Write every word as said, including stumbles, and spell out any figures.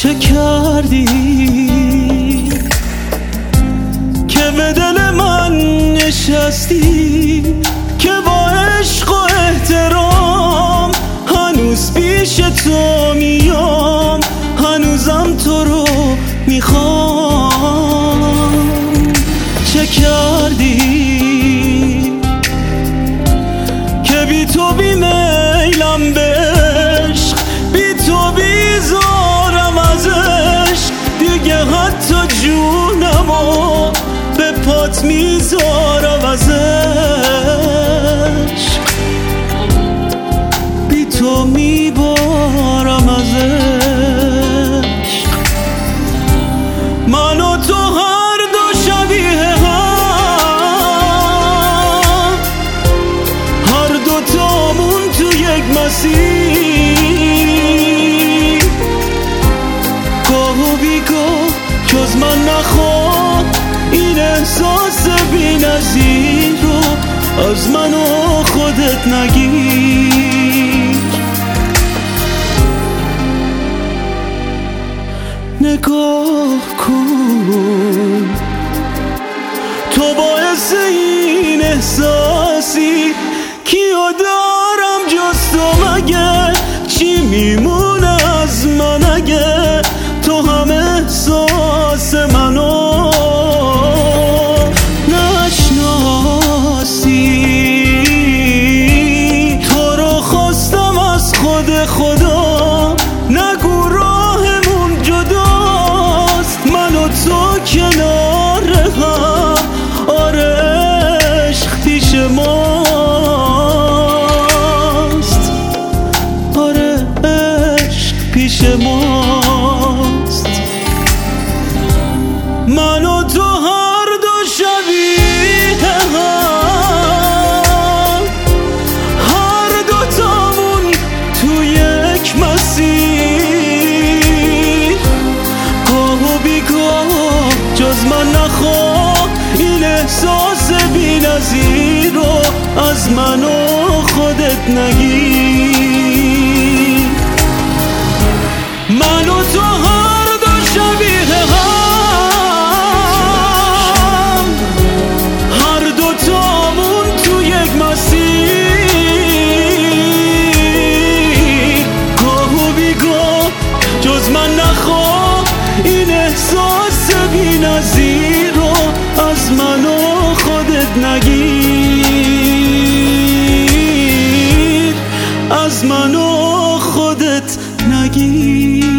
چه کردی که به دل من نشستی، که با عشق و احترام هنوز پیش تو میام، هنوزم تو رو میخوام. چه کردی که بی تو بی میلم به عشق، بی تو بیزارم از عشق، دیگه حتی جونمو به پات میذارم از عشق، بی تو میبارم از عشق. من و تو هر دو شبیه هم، هر دو تامون تو یک مسیر، گاه و بیگاه جز من نخواه این احساس بی نظیر رو از من و خودت نگیر. نگاه کن تو باعث این احساسی، کیو دارم جز تو مگه؟ چی میمونه از من اگه تو هم احساس منو نشناسی؟ تو رو خواستم از خود خدا، نگو راهمون جداست، من و تو کنار هم، آره عشق پیش ماست، آره عشق پیش ماست. من و تو هر دو شبیه هم، هر دو تامون تو یک مسیر، گاه و بیگاه جز من نخواه این احساس بی نظیر رو از من و خودت نگیر. من و تو هر دو شبیه هم، هر دو تامون تو یک مسیر، گاه و بیگاه جز من نخواه این احساس بی نظیر رو از من و خودت نگیر، از من و خودت نگیر.